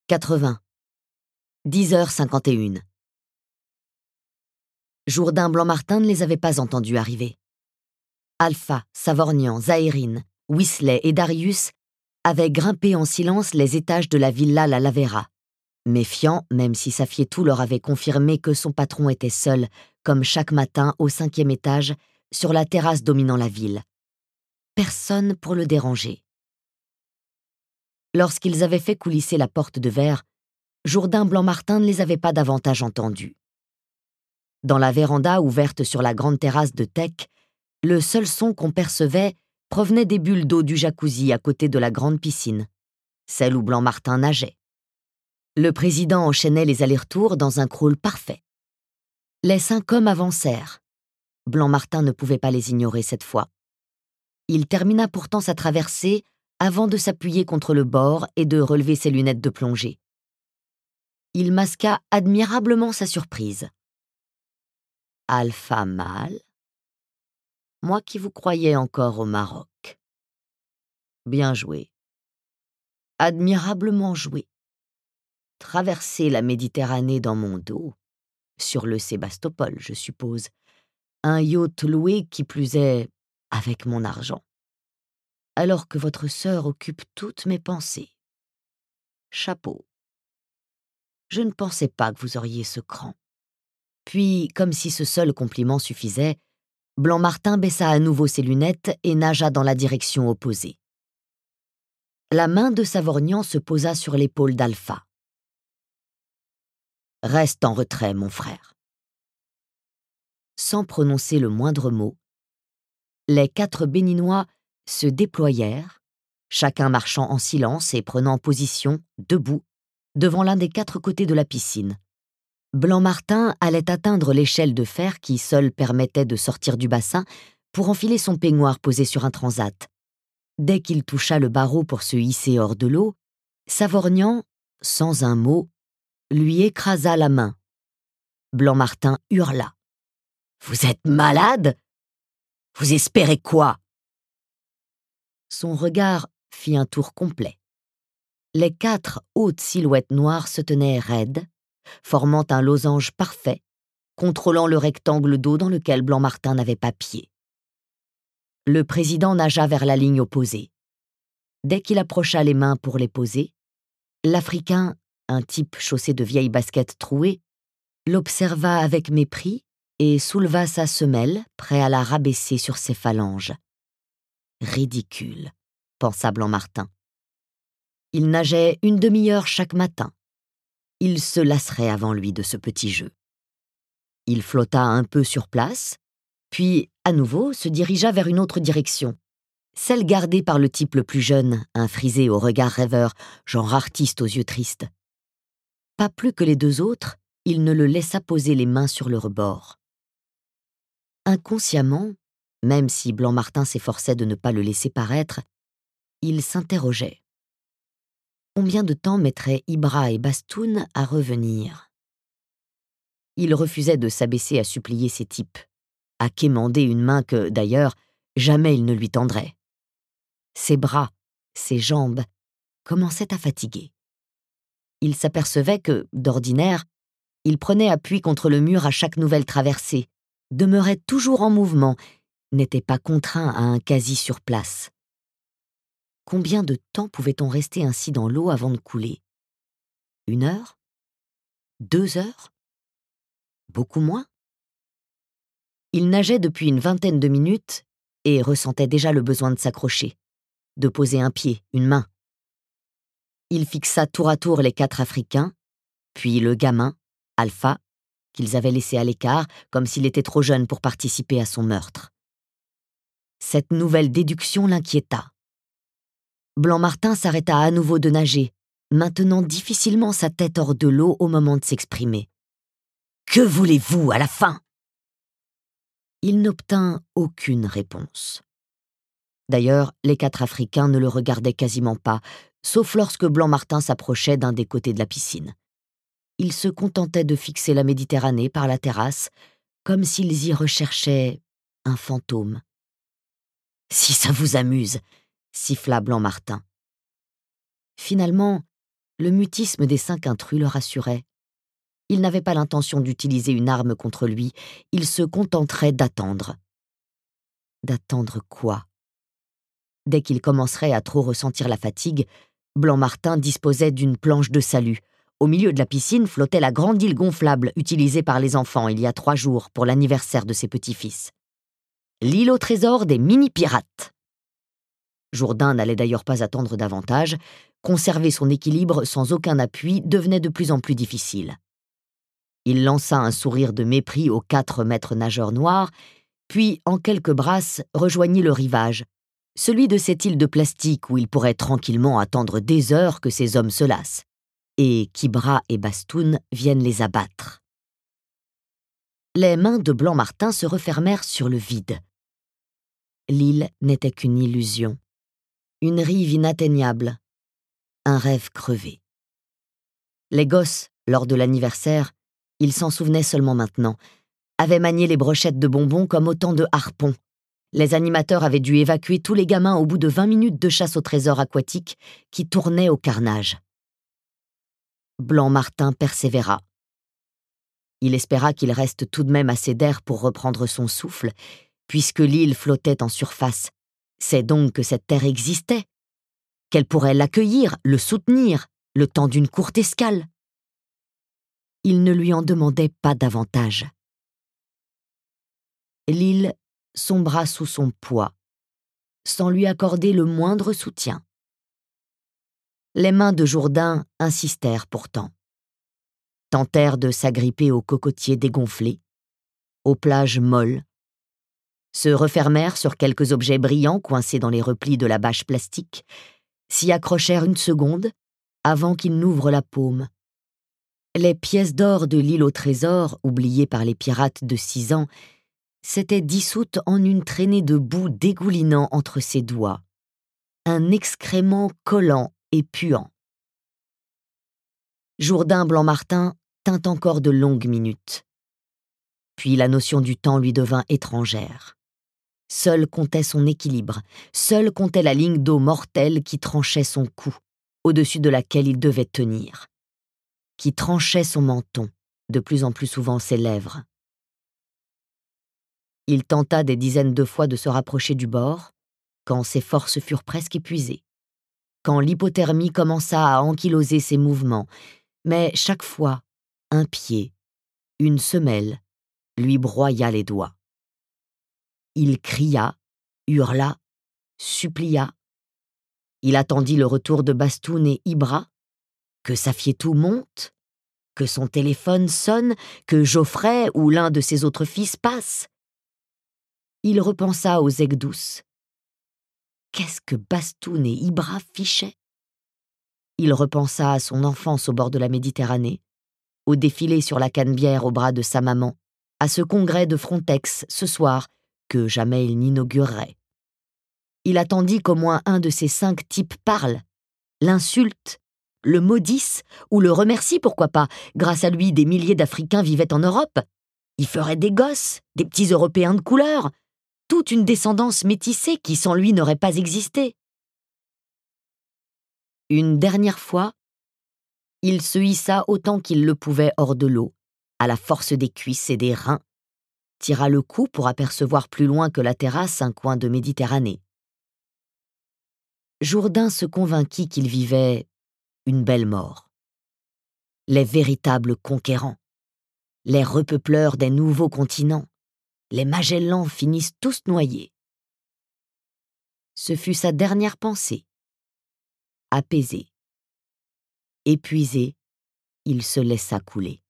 80. 10h51. Jourdain Blanc-Martin ne les avait pas entendus arriver. Alpha, Savorgnan, Zahérine, Weasley et Darius avaient grimpé en silence les étages de la villa La Lavera, méfiant, même si Safietou leur avait confirmé que son patron était seul, comme chaque matin au 5e étage, sur la terrasse dominant la ville. Personne pour le déranger. Lorsqu'ils avaient fait coulisser la porte de verre, Jourdain Blanc-Martin ne les avait pas davantage entendus. Dans la véranda ouverte sur la grande terrasse de Teck, le seul son qu'on percevait provenait des bulles d'eau du jacuzzi à côté de la grande piscine, celle où Blanc-Martin nageait. Le président enchaînait les allers-retours dans un crawl parfait. Les 5 hommes avancèrent. Blanc-Martin ne pouvait pas les ignorer cette fois. Il termina pourtant sa traversée avant de s'appuyer contre le bord et de relever ses lunettes de plongée. Il masqua admirablement sa surprise. « Alpha mâle, moi qui vous croyais encore au Maroc. Bien joué. Admirablement joué. Traverser la Méditerranée dans mon dos, sur le Sébastopol, je suppose. Un yacht loué qui plus est avec mon argent. Alors que votre sœur occupe toutes mes pensées. Chapeau. Je ne pensais pas que vous auriez ce cran. » Puis, comme si ce seul compliment suffisait, Blanc-Martin baissa à nouveau ses lunettes et nagea dans la direction opposée. La main de Savorgnan se posa sur l'épaule d'Alpha. « Reste en retrait, mon frère. » Sans prononcer le moindre mot, les 4 Béninois se déployèrent, chacun marchant en silence et prenant position, debout, devant l'un des 4 côtés de la piscine. Blanc-Martin allait atteindre l'échelle de fer qui seule permettait de sortir du bassin pour enfiler son peignoir posé sur un transat. Dès qu'il toucha le barreau pour se hisser hors de l'eau, Savorgnan, sans un mot, lui écrasa la main. Blanc-Martin hurla. « Vous êtes malade ? Vous espérez quoi ?» Son regard fit un tour complet. Les 4 hautes silhouettes noires se tenaient raides, formant un losange parfait, contrôlant le rectangle d'eau dans lequel Blanc-Martin n'avait pas pied. Le président nagea vers la ligne opposée. Dès qu'il approcha les mains pour les poser, l'Africain, un type chaussé de vieilles baskets trouées, l'observa avec mépris et souleva sa semelle, prêt à la rabaisser sur ses phalanges. Ridicule, pensa Blanc-Martin. Il nageait une demi-heure chaque matin. Il se lasserait avant lui de ce petit jeu. Il flotta un peu sur place, puis, à nouveau, se dirigea vers une autre direction, celle gardée par le type le plus jeune, un frisé au regard rêveur, genre artiste aux yeux tristes. Pas plus que les 2 autres, il ne le laissa poser les mains sur le rebord. Inconsciemment, même si Blanc-Martin s'efforçait de ne pas le laisser paraître, il s'interrogeait. Combien de temps mettraient Ibra et Bastoun à revenir? Il refusait de s'abaisser à supplier ces types, à quémander une main que, d'ailleurs, jamais il ne lui tendrait. Ses bras, ses jambes, commençaient à fatiguer. Il s'apercevait que, d'ordinaire, il prenait appui contre le mur à chaque nouvelle traversée, demeurait toujours en mouvement, n'était pas contraint à un quasi sur place. Combien de temps pouvait-on rester ainsi dans l'eau avant de couler? 1 heure? 2 heures? Beaucoup moins? Il nageait depuis une vingtaine de minutes et ressentait déjà le besoin de s'accrocher, de poser un pied, une main. Il fixa tour à tour les 4 Africains, puis le gamin, Alpha, qu'ils avaient laissé à l'écart comme s'il était trop jeune pour participer à son meurtre. Cette nouvelle déduction l'inquiéta. Blanc-Martin s'arrêta à nouveau de nager, maintenant difficilement sa tête hors de l'eau au moment de s'exprimer. « Que voulez-vous à la fin ?» Il n'obtint aucune réponse. D'ailleurs, les 4 Africains ne le regardaient quasiment pas, sauf lorsque Blanc-Martin s'approchait d'un des côtés de la piscine. Ils se contentaient de fixer la Méditerranée par la terrasse, comme s'ils y recherchaient un fantôme. « Si ça vous amuse !» siffla Blanc-Martin. Finalement, Le mutisme des 5 intrus le rassurait. Ils n'avaient pas l'intention d'utiliser une arme contre lui, ils se contenteraient d'attendre. D'attendre quoi? Dès qu'il commencerait à trop ressentir la fatigue, Blanc-Martin disposait d'une planche de salut. Au milieu de la piscine flottait la grande île gonflable utilisée par les enfants il y a 3 jours pour l'anniversaire de ses petits-fils. L'île au trésor des mini-pirates. Jourdain n'allait d'ailleurs pas attendre davantage. Conserver son équilibre sans aucun appui devenait de plus en plus difficile. Il lança un sourire de mépris aux 4 maîtres nageurs noirs, puis, en quelques brasses, rejoignit le rivage, celui de cette île de plastique où il pourrait tranquillement attendre des heures que ces hommes se lassent, et qu'Ibra et Bastoun viennent les abattre. Les mains de Blanc-Martin se refermèrent sur le vide. L'île n'était qu'une illusion, une rive inatteignable, un rêve crevé. Les gosses, lors de l'anniversaire, ils s'en souvenaient seulement maintenant, avaient manié les brochettes de bonbons comme autant de harpons. Les animateurs avaient dû évacuer tous les gamins au bout de 20 minutes de chasse au trésor aquatique qui tournait au carnage. Blanc-Martin persévéra. Il espéra qu'il reste tout de même assez d'air pour reprendre son souffle, puisque l'île flottait en surface. C'est donc que cette terre existait, qu'elle pourrait l'accueillir, le soutenir, le temps d'une courte escale. Il ne lui en demandait pas davantage. L'île sombra sous son poids, sans lui accorder le moindre soutien. Les mains de Jourdain insistèrent pourtant. Tentèrent de s'agripper aux cocotiers dégonflés, aux plages molles, se refermèrent sur quelques objets brillants coincés dans les replis de la bâche plastique, s'y accrochèrent une seconde avant qu'il n'ouvre la paume. Les pièces d'or de l'île au trésor, oubliées par les pirates de 6 ans, s'étaient dissoutes en une traînée de boue dégoulinant entre ses doigts, un excrément collant et puant. Jourdain Blanc-Martin tint encore de longues minutes. Puis la notion du temps lui devint étrangère. Seul comptait son équilibre, seule comptait la ligne d'eau mortelle qui tranchait son cou, au-dessus de laquelle il devait tenir, qui tranchait son menton, de plus en plus souvent ses lèvres. Il tenta des dizaines de fois de se rapprocher du bord, quand ses forces furent presque épuisées, quand l'hypothermie commença à ankyloser ses mouvements, mais chaque fois, un pied, une semelle, lui broya les doigts. Il cria, hurla, supplia. Il attendit le retour de Bastoun et Ibra, que Safietou monte, que son téléphone sonne, que Geoffrey ou l'un de ses autres fils passe. Il repensa aux aigues douces. Qu'est-ce que Bastoun et Ibra fichaient? Il repensa à son enfance au bord de la Méditerranée, au défilé sur la Canebière au bras de sa maman, à ce congrès de Frontex ce soir que jamais il n'inaugurerait. Il attendit qu'au moins un de ces 5 types parle, l'insulte, le maudisse ou le remercie, pourquoi pas. Grâce à lui, des milliers d'Africains vivaient en Europe. Il ferait des gosses, des petits Européens de couleur, toute une descendance métissée qui sans lui n'aurait pas existé. Une dernière fois, il se hissa autant qu'il le pouvait hors de l'eau, à la force des cuisses et des reins, tira le cou pour apercevoir plus loin que la terrasse un coin de Méditerranée. Jourdain se convainquit qu'il vivait une belle mort. Les véritables conquérants, les repeupleurs des nouveaux continents, les Magellans finissent tous noyés. Ce fut sa dernière pensée. Apaisé, épuisé, il se laissa couler.